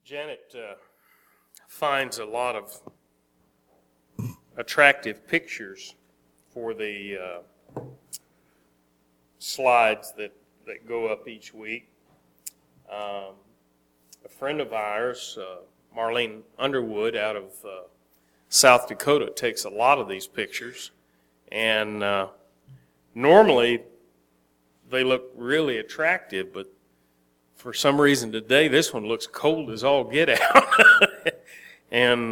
Janet finds a lot of attractive pictures for the slides that go up each week. A friend of ours, Marlene Underwood out of South Dakota, takes a lot of these pictures, and normally they look really attractive, but for some reason today this one looks cold as all get out. And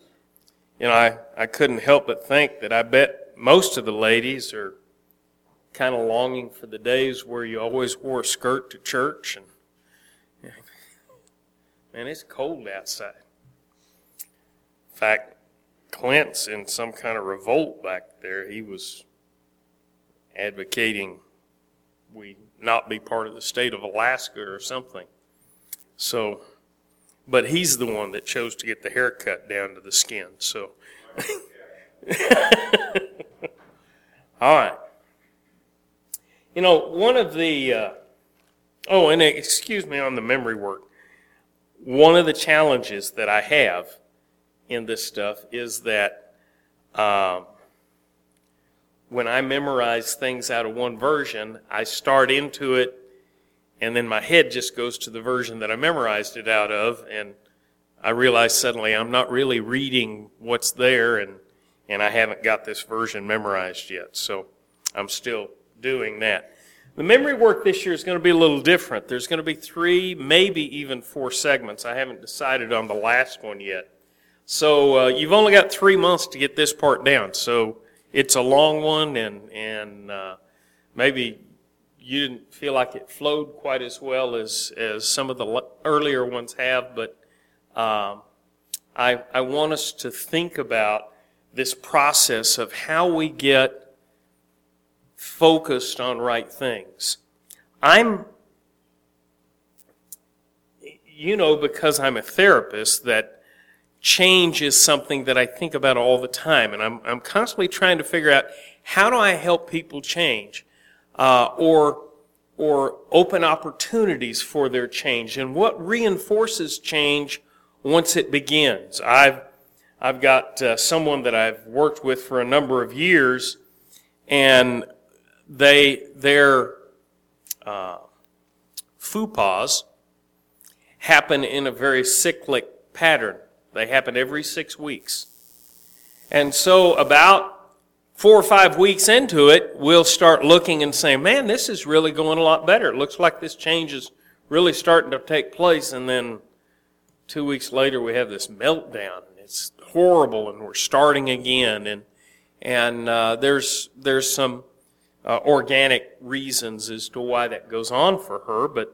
I couldn't help but think that I bet most of the ladies are kind of longing for the days where you always wore a skirt to church. And man, it's cold outside. In fact, Clint's in some kind of revolt back there. He was advocating we not be part of the state of Alaska or something. So, but he's the one that chose to get the haircut down to the skin. So, all right. You know, one of the, and excuse me on the memory work. One of the challenges that I have in this stuff is that when I memorize things out of one version, I start into it, and then my head just goes to the version that I memorized it out of, and I realize suddenly I'm not really reading what's there, and I haven't got this version memorized yet. So I'm still doing that. The memory work this year is going to be a little different. There's going to be 3, maybe even 4 segments. I haven't decided on the last one yet. So you've only got 3 months to get this part down. So it's a long one, and maybe you didn't feel like it flowed quite as well as some of the earlier ones have, but I want us to think about this process of how we get focused on right things. Because I'm a therapist, that change is something that I think about all the time, and I'm constantly trying to figure out how do I help people change, or open opportunities for their change, and what reinforces change once it begins. I've got someone that I've worked with for a number of years, and their FUPAs happen in a very cyclic pattern. They happen every 6 weeks. And so about 4 or 5 weeks into it, we'll start looking and saying, man, this is really going a lot better. It looks like this change is really starting to take place. And then 2 weeks later, we have this meltdown. It's horrible, and we're starting again. And there's some organic reasons as to why that goes on for her. But,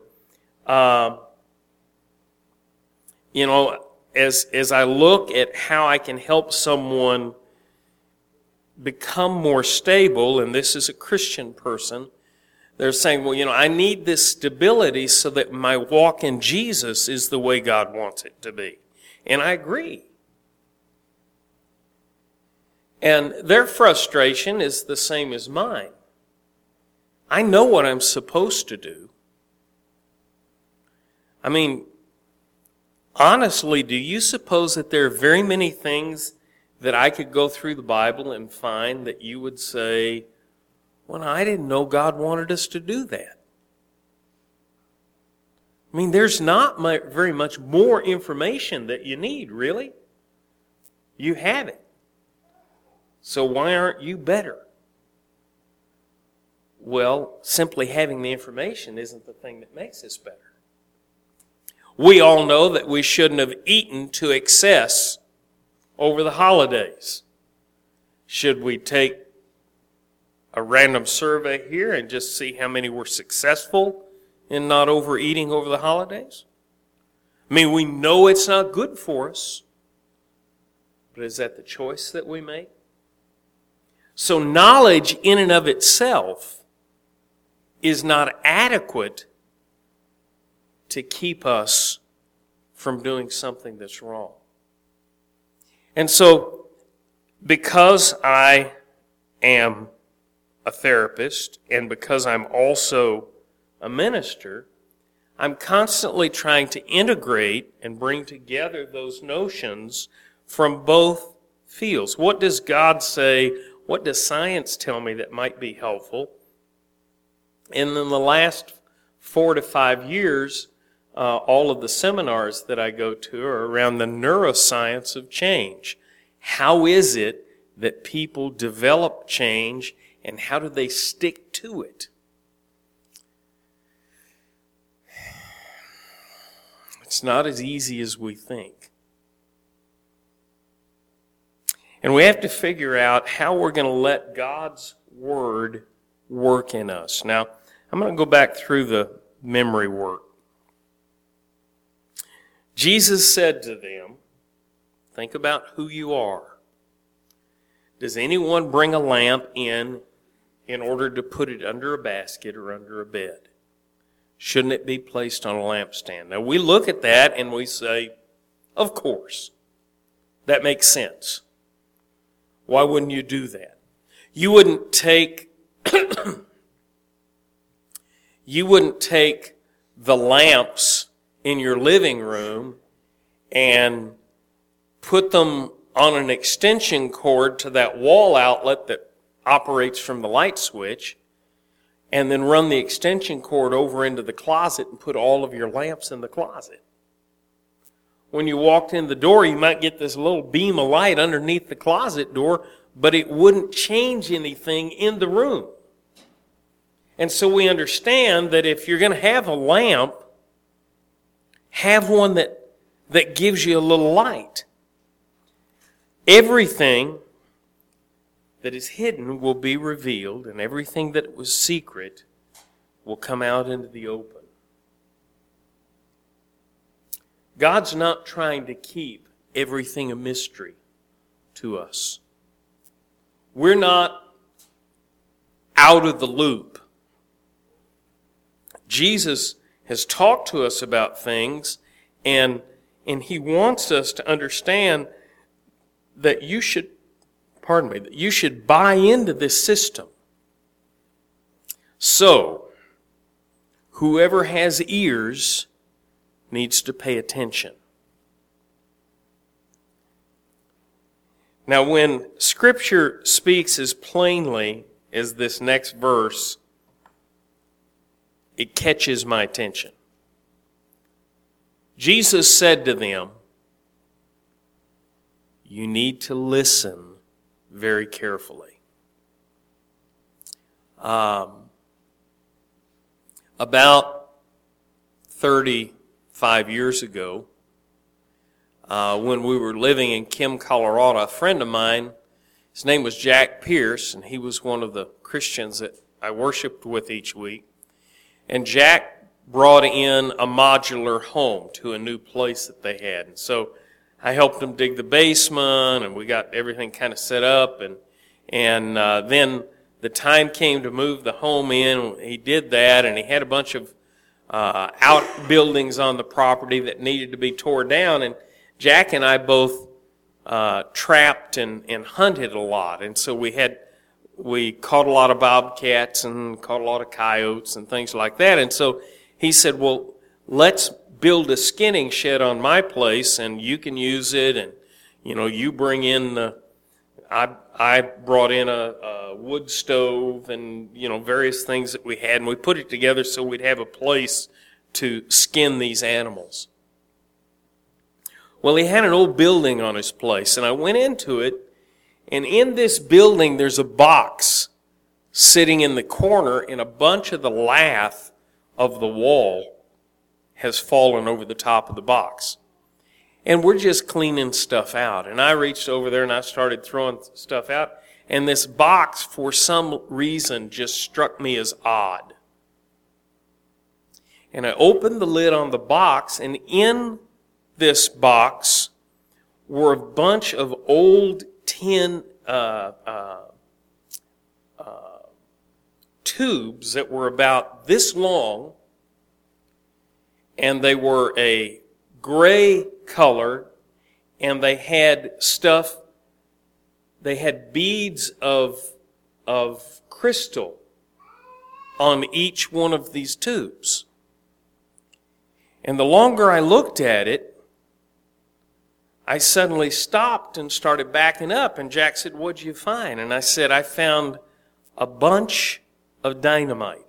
as I look at how I can help someone become more stable, and this is a Christian person, they're saying, well, I need this stability so that my walk in Jesus is the way God wants it to be. And I agree. And their frustration is the same as mine. I know what I'm supposed to do. I mean, honestly, do you suppose that there are very many things that I could go through the Bible and find that you would say, well, I didn't know God wanted us to do that? I mean, there's not very much more information that you need, really. You have it. So why aren't you better? Well, simply having the information isn't the thing that makes us better. We all know that we shouldn't have eaten to excess over the holidays. Should we take a random survey here and just see how many were successful in not overeating over the holidays? I mean, we know it's not good for us, but is that the choice that we make? So knowledge in and of itself is not adequate to keep us from doing something that's wrong. And so, because I am a therapist, and because I'm also a minister, I'm constantly trying to integrate and bring together those notions from both fields. What does God say? What does science tell me that might be helpful? And in the last 4 to 5 years, all of the seminars that I go to are around the neuroscience of change. How is it that people develop change, and how do they stick to it? It's not as easy as we think. And we have to figure out how we're going to let God's Word work in us. Now, I'm going to go back through the memory work. Jesus said to them, think about who you are. Does anyone bring a lamp in order to put it under a basket or under a bed? Shouldn't it be placed on a lampstand? Now, we look at that and we say, of course. That makes sense. Why wouldn't you do that? You wouldn't take the lamps in your living room and put them on an extension cord to that wall outlet that operates from the light switch, and then run the extension cord over into the closet and put all of your lamps in the closet. When you walked in the door, you might get this little beam of light underneath the closet door, but it wouldn't change anything in the room. And so we understand that if you're going to have a lamp, have one that gives you a little light. Everything that is hidden will be revealed, and everything that was secret will come out into the open. God's not trying to keep everything a mystery to us. We're not out of the loop. Jesus has talked to us about things, and He wants us to understand that you should buy into this system. So, whoever has ears needs to pay attention. Now, when Scripture speaks as plainly as this next verse, it catches my attention. Jesus said to them, you need to listen very carefully. About 35 years ago, when we were living in Kim, Colorado, a friend of mine, his name was Jack Pierce, and he was one of the Christians that I worshiped with each week. And Jack brought in a modular home to a new place that they had. And so I helped him dig the basement, and we got everything kind of set up. And then the time came to move the home in. He did that, and he had a bunch of outbuildings on the property that needed to be tore down. And Jack and I both trapped and hunted a lot. And so we caught a lot of bobcats and caught a lot of coyotes and things like that. And so he said, well, let's build a skinning shed on my place, and you can use it, and you bring in I brought in a wood stove and various things that we had, and we put it together so we'd have a place to skin these animals. Well, he had an old building on his place, and I went into it, and in this building there's a box sitting in the corner, and a bunch of the lath of the wall has fallen over the top of the box. And we're just cleaning stuff out. And I reached over there and I started throwing stuff out. And this box, for some reason, just struck me as odd. And I opened the lid on the box, and in this box were a bunch of old tin tubes that were about this long, and they were a gray color, and they had beads of crystal on each one of these tubes. And the longer I looked at it, I suddenly stopped and started backing up. And Jack said, "What'd you find?" And I said, "I found a bunch of dynamite.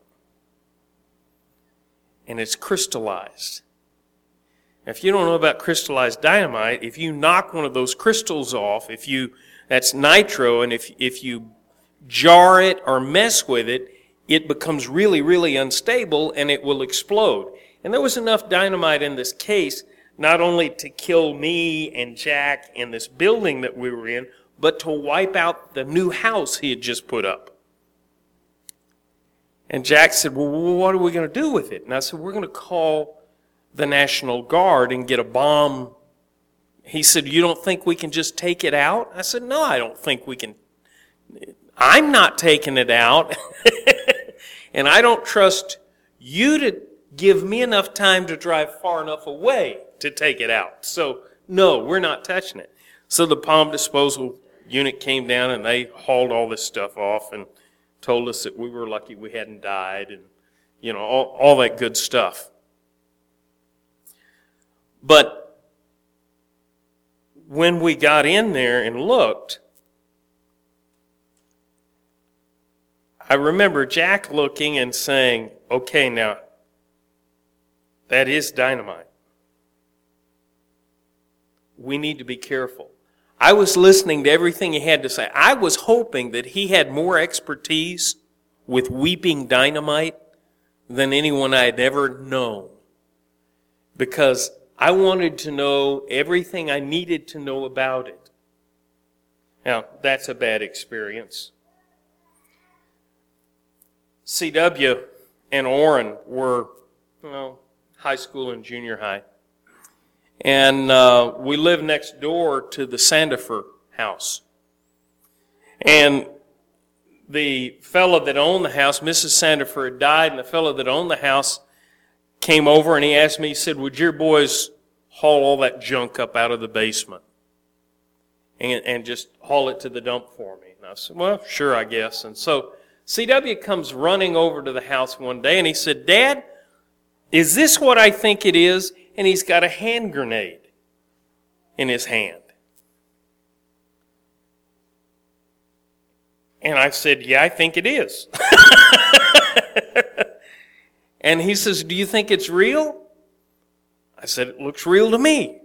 And it's crystallized." If you don't know about crystallized dynamite, if you knock one of those crystals off, that's nitro, and if you jar it or mess with it, it becomes really, really unstable and it will explode. And there was enough dynamite in this case not only to kill me and Jack and this building that we were in, but to wipe out the new house he had just put up. And Jack said, "Well, what are we going to do with it?" And I said, "We're going to call the National Guard and get a bomb." He said, "You don't think we can just take it out?" I said, "No, I don't think we can. I'm not taking it out." And I don't trust you to give me enough time to drive far enough away to take it out. So, no, we're not touching it. So the bomb disposal unit came down and they hauled all this stuff off and told us that we were lucky we hadn't died and, all that good stuff. But when we got in there and looked, I remember Jack looking and saying, "Okay, now, that is dynamite. We need to be careful." I was listening to everything he had to say. I was hoping that he had more expertise with weeping dynamite than anyone I had ever known, because I wanted to know everything I needed to know about it. Now, that's a bad experience. C.W. and Orrin were, high school and junior high. And we lived next door to the Sandifer house. And the fellow that owned the house, Mrs. Sandifer, had died, and the fellow that owned the house came over and he asked me, he said, "Would your boys haul all that junk up out of the basement and just haul it to the dump for me?" And I said, "Well, sure, I guess." And so C.W. comes running over to the house one day and he said, "Dad, is this what I think it is?" And he's got a hand grenade in his hand. And I said, "Yeah, I think it is." And he says, "Do you think it's real?" I said, "It looks real to me."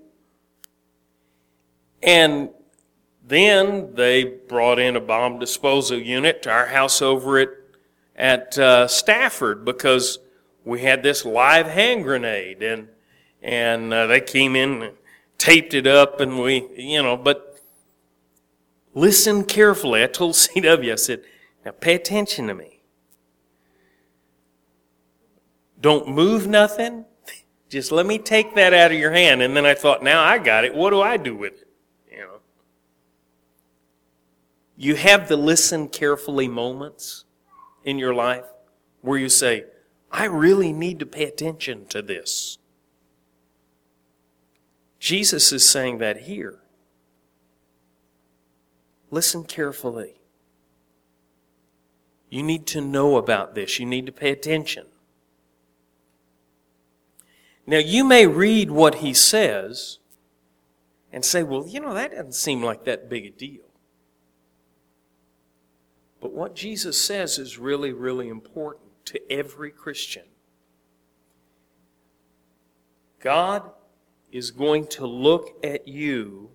And then they brought in a bomb disposal unit to our house over at Stafford, because we had this live hand grenade, and they came in and taped it up, and but listen carefully. I told C.W., I said, "Now pay attention to me. Don't move nothing. Just let me take that out of your hand." And then I thought, now I got it. What do I do with it? You have the listen carefully moments in your life where you say, "I really need to pay attention to this." Jesus is saying that here. Listen carefully. You need to know about this. You need to pay attention. Now, you may read what he says and say, "Well, that doesn't seem like that big a deal." But what Jesus says is really, really important to every Christian. God is going to look at you.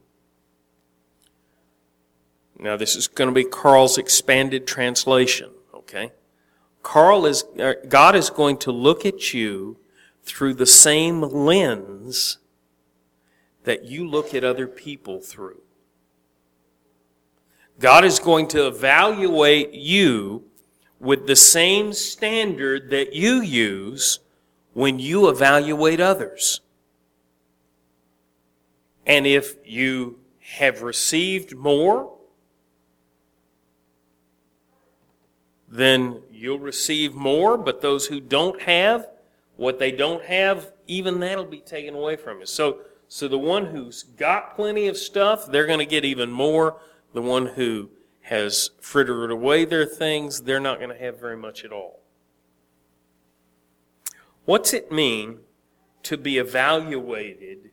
Now, this is going to be Carl's expanded translation, okay? God is going to look at you through the same lens that you look at other people through. God is going to evaluate you with the same standard that you use when you evaluate others. And if you have received more, then you'll receive more. But those who don't have, what they don't have, even that'll be taken away from you. So the one who's got plenty of stuff, they're going to get even more. The one who has frittered away their things, they're not going to have very much at all. What's it mean to be evaluated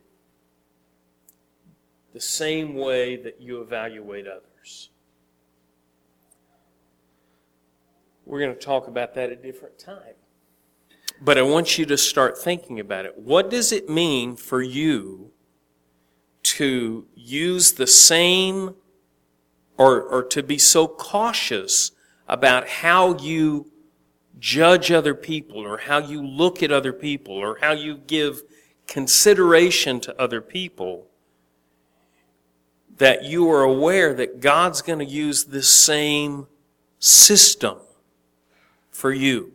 the same way that you evaluate others. We're going to talk about that at a different time. But I want you to start thinking about it. What does it mean for you to use the same or to be so cautious about how you judge other people or how you look at other people or how you give consideration to other people, that you are aware that God's going to use this same system for you?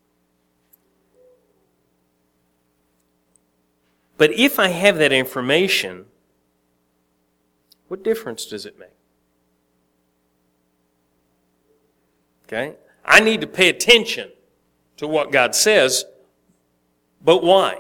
But if I have that information, what difference does it make? Okay? I need to pay attention to what God says, but why?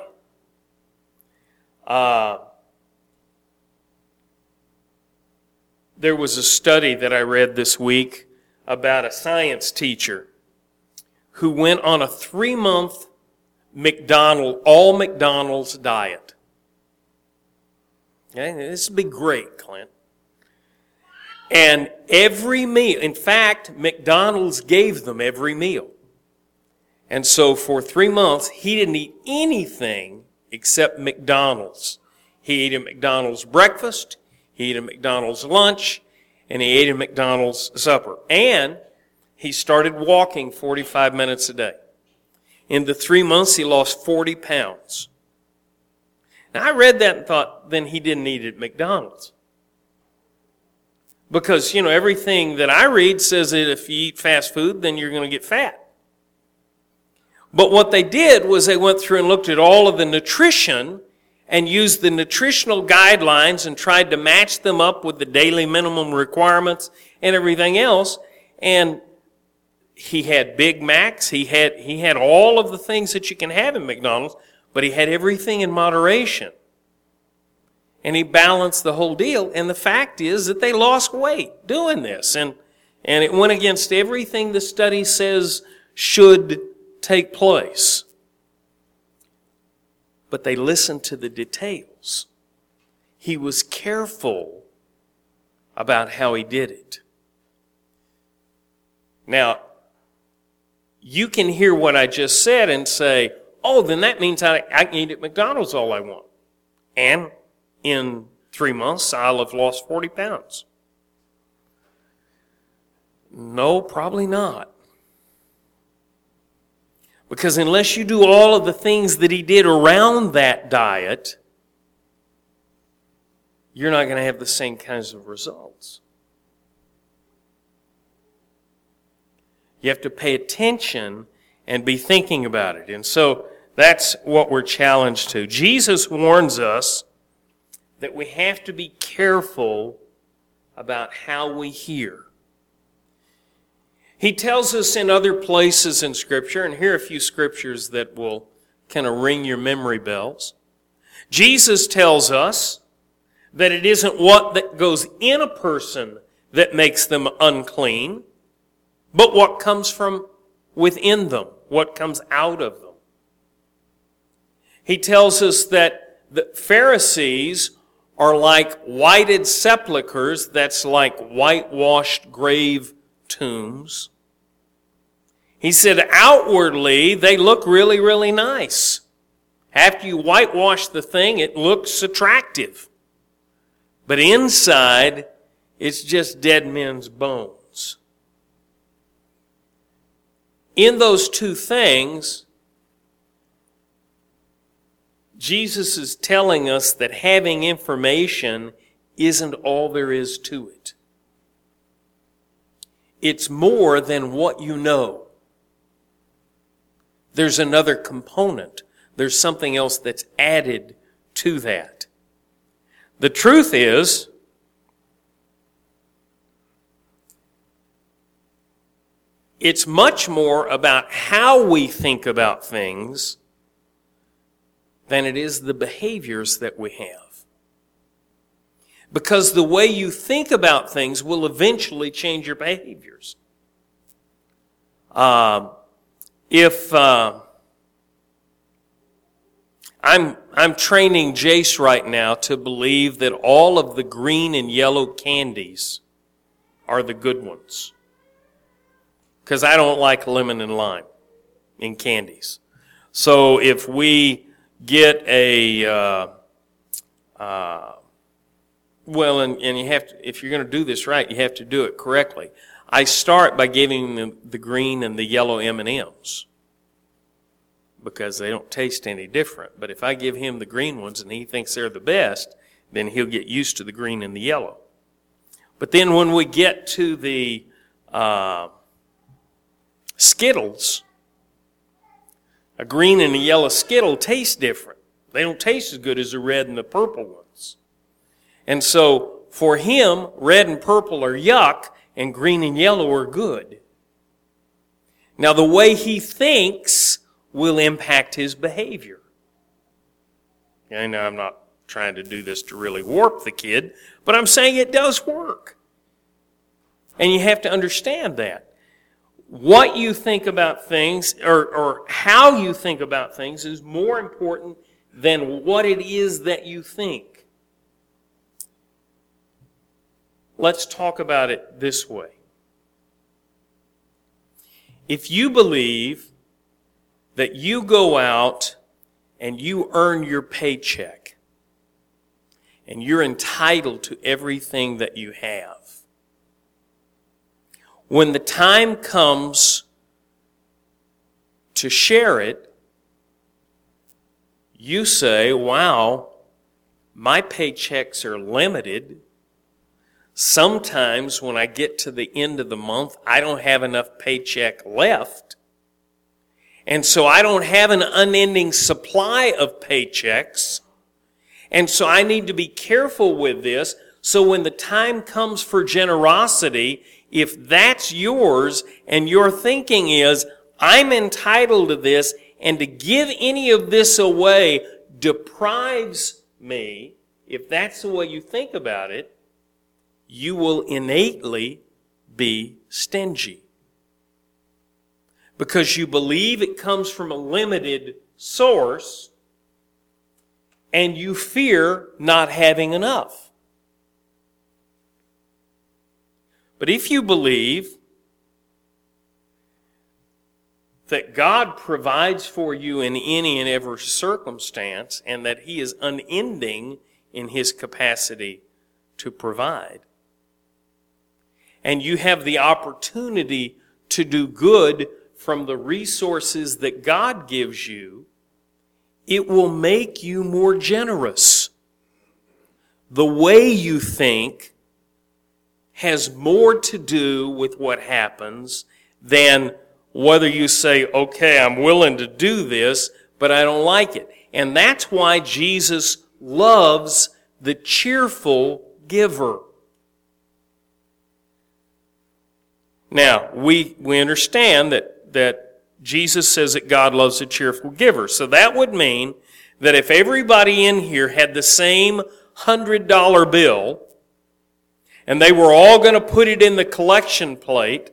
There was a study that I read this week about a science teacher who went on a 3-month all McDonald's diet. Okay? This would be great, Clint. And every meal, in fact, McDonald's gave them every meal. And so for 3 months, he didn't eat anything except McDonald's. He ate a McDonald's breakfast, he ate a McDonald's lunch, and he ate a McDonald's supper. And he started walking 45 minutes a day. In the 3 months, he lost 40 pounds. Now, I read that and thought, then he didn't eat at McDonald's. Because, everything that I read says that if you eat fast food, then you're going to get fat. But what they did was they went through and looked at all of the nutrition and used the nutritional guidelines and tried to match them up with the daily minimum requirements and everything else. And he had Big Macs. He had all of the things that you can have in McDonald's, but he had everything in moderation. And he balanced the whole deal. And the fact is that they lost weight doing this. And it went against everything the study says should take place. But they listened to the details. He was careful about how he did it. Now, you can hear what I just said and say, oh, then that means I can eat at McDonald's all I want. And in 3 months, I'll have lost 40 pounds. No, probably not. Because unless you do all of the things that he did around that diet, you're not going to have the same kinds of results. You have to pay attention and be thinking about it. And so that's what we're challenged to. Jesus warns us that we have to be careful about how we hear. He tells us in other places in Scripture, and here are a few scriptures that will kind of ring your memory bells. Jesus tells us that it isn't what that goes in a person that makes them unclean, but what comes from within them, what comes out of them. He tells us that the Pharisees are like whited sepulchres, that's like whitewashed grave tombs. He said outwardly they look really, really nice. After you whitewash the thing, it looks attractive. But inside, it's just dead men's bones. In those two things, Jesus is telling us that having information isn't all there is to it. It's more than what you know. There's another component. There's something else that's added to that. The truth is, it's much more about how we think about things than it is the behaviors that we have. Because the way you think about things will eventually change your behaviors. If I'm training Jace right now to believe that all of the green and yellow candies are the good ones. Because I don't like lemon and lime in candies. So if we get and you have to, if you're going to do this right, you have to do it correctly. I start by giving them the green and the yellow M&Ms because they don't taste any different. But if I give him the green ones and he thinks they're the best, then he'll get used to the green and the yellow. But then when we get to the Skittles, a green and a yellow Skittle taste different. They don't taste as good as the red and the purple ones. And so for him, red and purple are yuck and green and yellow are good. Now the way he thinks will impact his behavior. I know I'm not trying to do this to really warp the kid, but I'm saying it does work. And you have to understand that. What you think about things, or how you think about things, is more important than what it is that you think. Let's talk about it this way. If you believe that you go out and you earn your paycheck and you're entitled to everything that you have, when the time comes to share it, you say, wow, my paychecks are limited. Sometimes when I get to the end of the month, I don't have enough paycheck left. And so I don't have an unending supply of paychecks. And so I need to be careful with this. So when the time comes for generosity, if that's yours and your thinking is, I'm entitled to this, and to give any of this away deprives me, if that's the way you think about it, you will innately be stingy. Because you believe it comes from a limited source, and you fear not having enough. But if you believe that God provides for you in any and every circumstance, and that He is unending in His capacity to provide, and you have the opportunity to do good from the resources that God gives you, it will make you more generous. The way you think has more to do with what happens than whether you say, okay, I'm willing to do this, but I don't like it. And that's why Jesus loves the cheerful giver. Now, we understand that Jesus says that God loves a cheerful giver. So that would mean that if everybody in here had the same $100 bill, and they were all going to put it in the collection plate,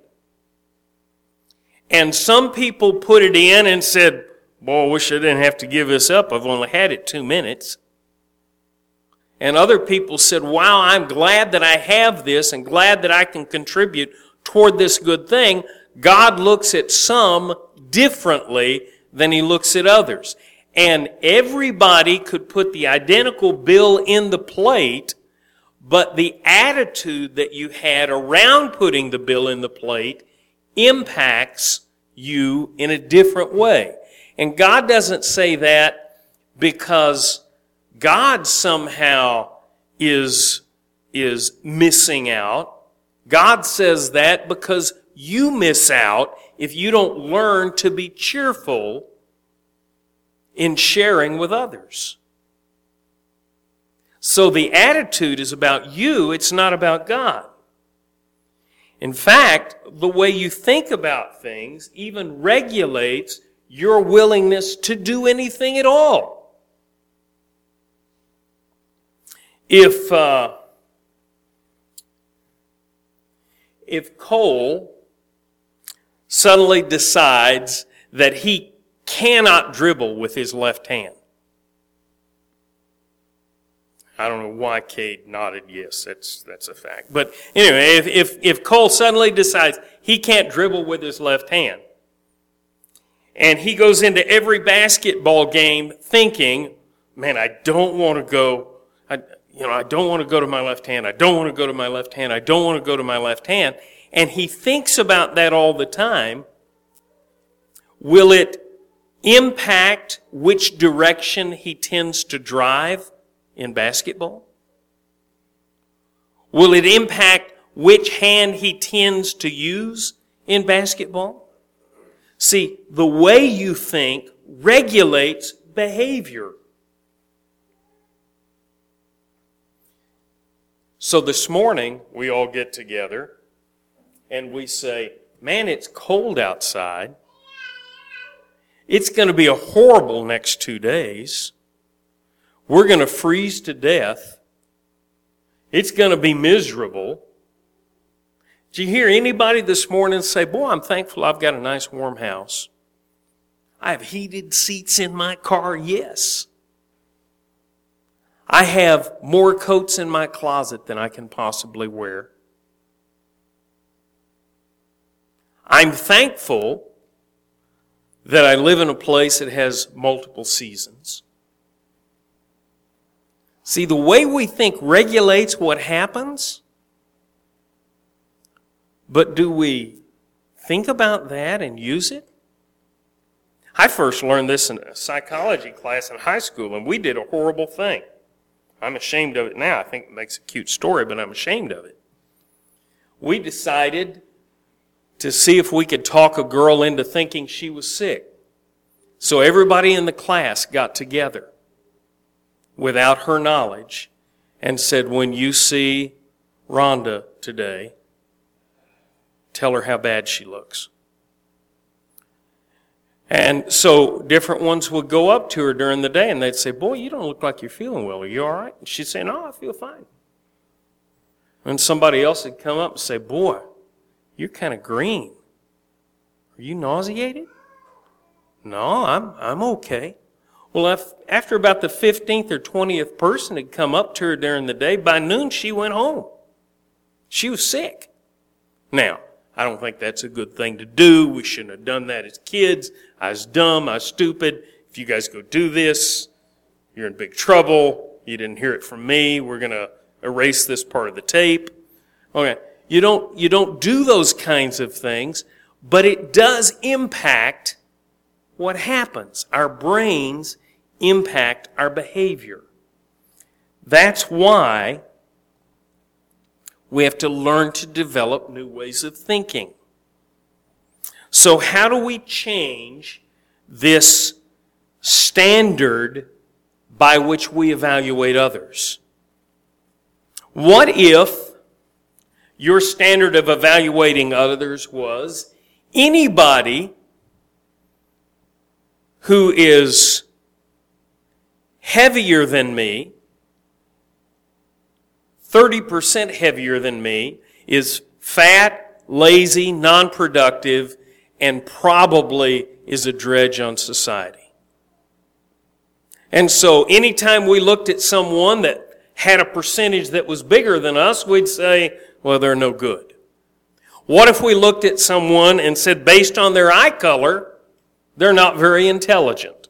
and some people put it in and said, boy, I wish I didn't have to give this up. I've only had it 2 minutes. And other people said, wow, I'm glad that I have this and glad that I can contribute toward this good thing. God looks at some differently than He looks at others. And everybody could put the identical bill in the plate, but the attitude that you had around putting the bill in the plate impacts you in a different way. And God doesn't say that because God somehow is missing out. God says that because you miss out if you don't learn to be cheerful in sharing with others. So the attitude is about you, it's not about God. In fact, the way you think about things even regulates your willingness to do anything at all. If Cole suddenly decides that he cannot dribble with his left hand, I don't know why Cade nodded yes. That's a fact. But anyway, if Cole suddenly decides he can't dribble with his left hand, and he goes into every basketball game thinking, man, I don't want to go. I don't want to go to my left hand. I don't want to go to my left hand. I don't want to go to my left hand. And he thinks about that all the time. Will it impact which direction he tends to drive in basketball? Will it impact which hand he tends to use in basketball? See, the way you think regulates behavior. So this morning, we all get together and we say, man, it's cold outside. It's going to be a horrible next 2 days. We're going to freeze to death. It's going to be miserable. Did you hear anybody this morning say, boy, I'm thankful I've got a nice warm house. I have heated seats in my car, yes. I have more coats in my closet than I can possibly wear. I'm thankful that I live in a place that has multiple seasons. See, the way we think regulates what happens, but do we think about that and use it? I first learned this in a psychology class in high school, and we did a horrible thing. I'm ashamed of it now. I think it makes a cute story, but I'm ashamed of it. We decided to see if we could talk a girl into thinking she was sick. So everybody in the class got together without her knowledge and said, when you see Rhonda today, tell her how bad she looks. And so different ones would go up to her during the day and they'd say, boy, you don't look like you're feeling well. Are you all right? And she'd say, no, I feel fine. And somebody else would come up and say, boy, you're kind of green. Are you nauseated? No, I'm okay. Well, after about the 15th or 20th person had come up to her during the day, by noon she went home. She was sick. Now, I don't think that's a good thing to do. We shouldn't have done that as kids. I was dumb. I was stupid. If you guys go do this, you're in big trouble. You didn't hear it from me. We're going to erase this part of the tape. Okay. You don't do those kinds of things, but it does impact what happens. Our brains impact our behavior. That's why we have to learn to develop new ways of thinking. So how do we change this standard by which we evaluate others? What if your standard of evaluating others was anybody who is heavier than me, 30% heavier than me, is fat, lazy, non-productive, and probably is a dredge on society. And so anytime we looked at someone that had a percentage that was bigger than us, we'd say, well, they're no good. What if we looked at someone and said, based on their eye color, they're not very intelligent?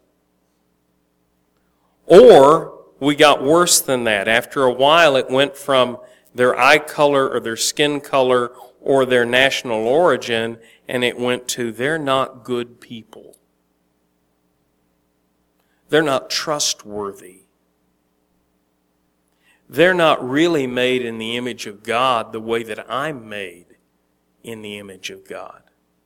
Or we got worse than that. After a while, it went from their eye color or their skin color or their national origin, and it went to they're not good people. They're not trustworthy. They're not really made in the image of God the way that I'm made in the image of God.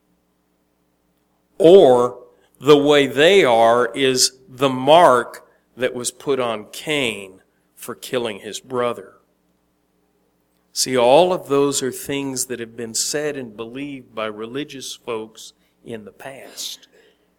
Or the way they are is the mark that was put on Cain for killing his brother. See, all of those are things that have been said and believed by religious folks in the past.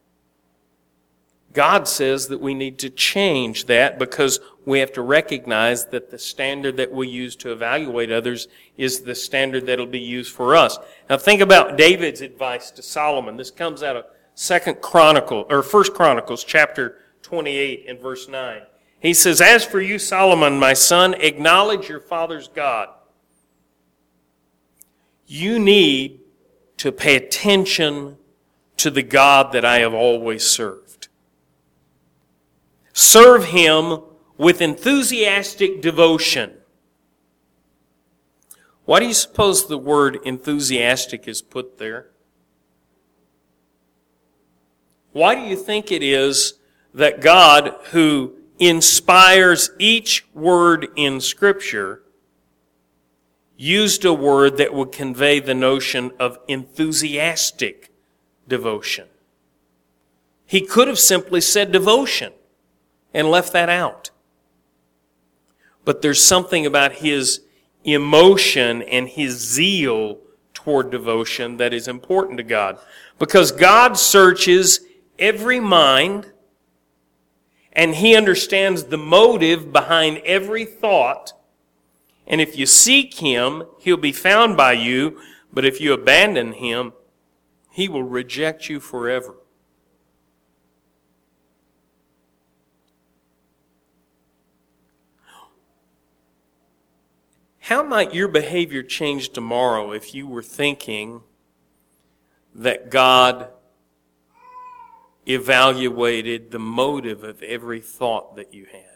God says that we need to change that because we have to recognize that the standard that we use to evaluate others is the standard that will be used for us. Now think about David's advice to Solomon. This comes out of 1 Chronicles chapter 28 and verse 9. He says, "As for you, Solomon, my son, acknowledge your father's God." You need to pay attention to the God that I have always served. Serve Him with enthusiastic devotion. Why do you suppose the word enthusiastic is put there? Why do you think it is that God, who inspires each word in Scripture, used a word that would convey the notion of enthusiastic devotion? He could have simply said devotion and left that out. But there's something about His emotion and His zeal toward devotion that is important to God. Because God searches every mind, and He understands the motive behind every thought. And if you seek Him, He'll be found by you. But if you abandon Him, He will reject you forever. How might your behavior change tomorrow if you were thinking that God evaluated the motive of every thought that you had?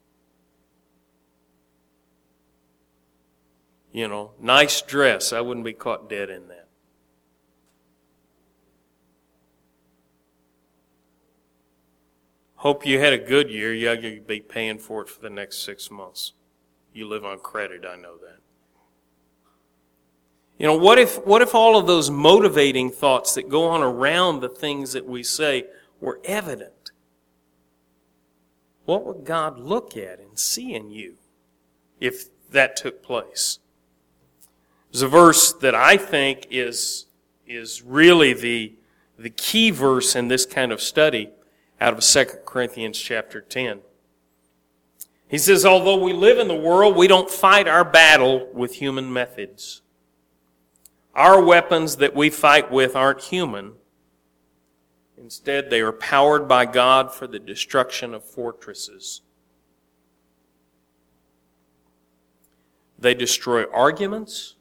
You know, nice dress. I wouldn't be caught dead in that. Hope you had a good year. You're going to be paying for it for the next 6 months. You live on credit, I know that. You know, what if all of those motivating thoughts that go on around the things that we say were evident? What would God look at and see in you if that took place? There's a verse that I think is really the key verse in this kind of study out of 2 Corinthians chapter 10. He says, "Although we live in the world, we don't fight our battle with human methods. Our weapons that we fight with aren't human. Instead, they are powered by God for the destruction of fortresses. They destroy arguments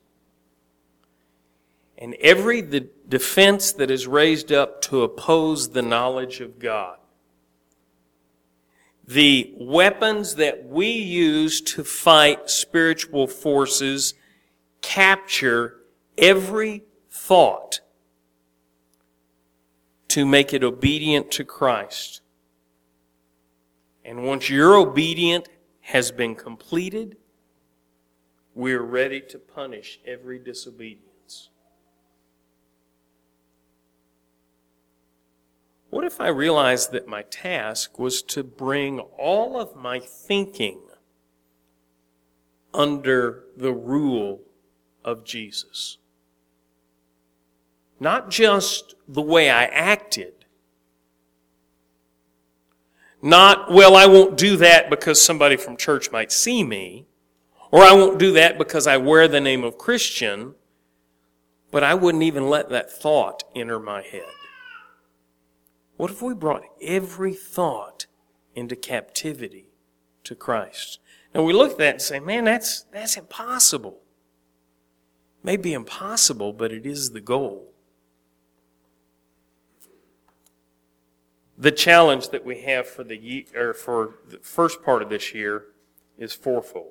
and every defense that is raised up to oppose the knowledge of God." The weapons that we use to fight spiritual forces capture every thought to make it obedient to Christ. And once your obedience has been completed, we're ready to punish every disobedience. What if I realized that my task was to bring all of my thinking under the rule of Jesus? Not just the way I acted. Not, well, I won't do that because somebody from church might see me, or I won't do that because I wear the name of Christian, but I wouldn't even let that thought enter my head. What if we brought every thought into captivity to Christ? Now we look at that and say, man, that's impossible. It may be impossible, but it is the goal. The challenge that we have for the first part of this year is fourfold.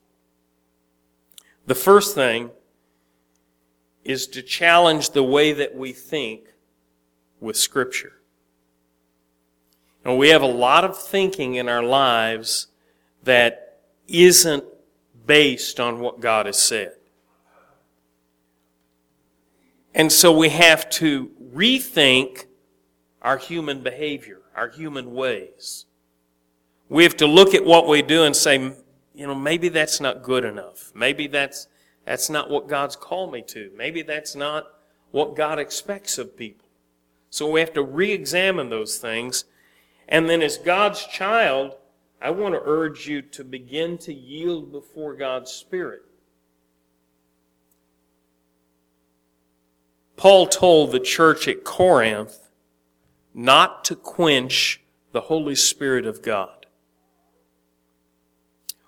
The first thing is to challenge the way that we think with Scripture. And we have a lot of thinking in our lives that isn't based on what God has said. And so we have to rethink our human behavior, our human ways. We have to look at what we do and say, maybe that's not good enough. Maybe that's not what God's called me to. Maybe that's not what God expects of people. So we have to re-examine those things. And then as God's child, I want to urge you to begin to yield before God's Spirit. Paul told the church at Corinth not to quench the Holy Spirit of God.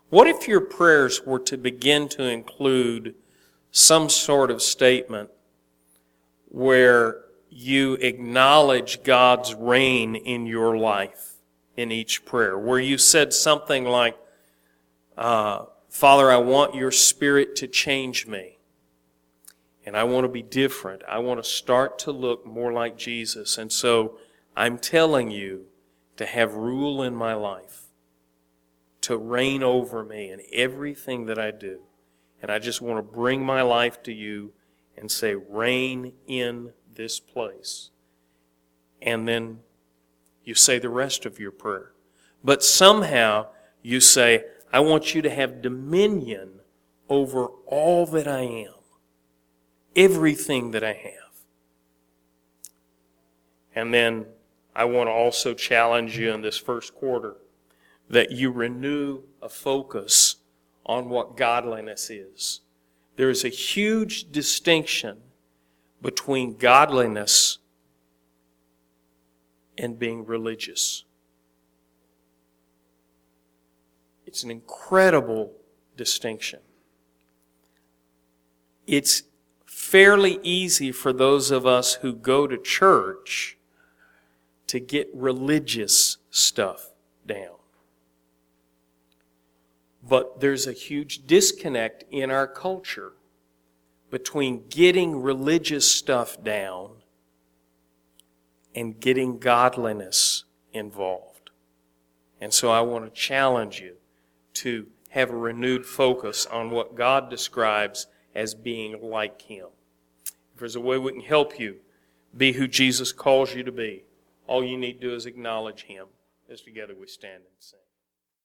What if your prayers were to begin to include some sort of statement where you acknowledge God's reign in your life in each prayer, where you said something like, Father, I want your Spirit to change me, and I want to be different. I want to start to look more like Jesus, and so I'm telling you to have rule in my life, to reign over me in everything that I do. And I just want to bring my life to you and say, reign in this place. And then you say the rest of your prayer. But somehow you say, I want you to have dominion over all that I am, everything that I have. And then I want to also challenge you in this first quarter that you renew a focus on what godliness is. There is a huge distinction between godliness and being religious. It's an incredible distinction. It's fairly easy for those of us who go to church to get religious stuff down. But there's a huge disconnect in our culture between getting religious stuff down and getting godliness involved. And so I want to challenge you to have a renewed focus on what God describes as being like Him. If there's a way we can help you be who Jesus calls you to be, all you need to do is acknowledge Him as together we stand and sing.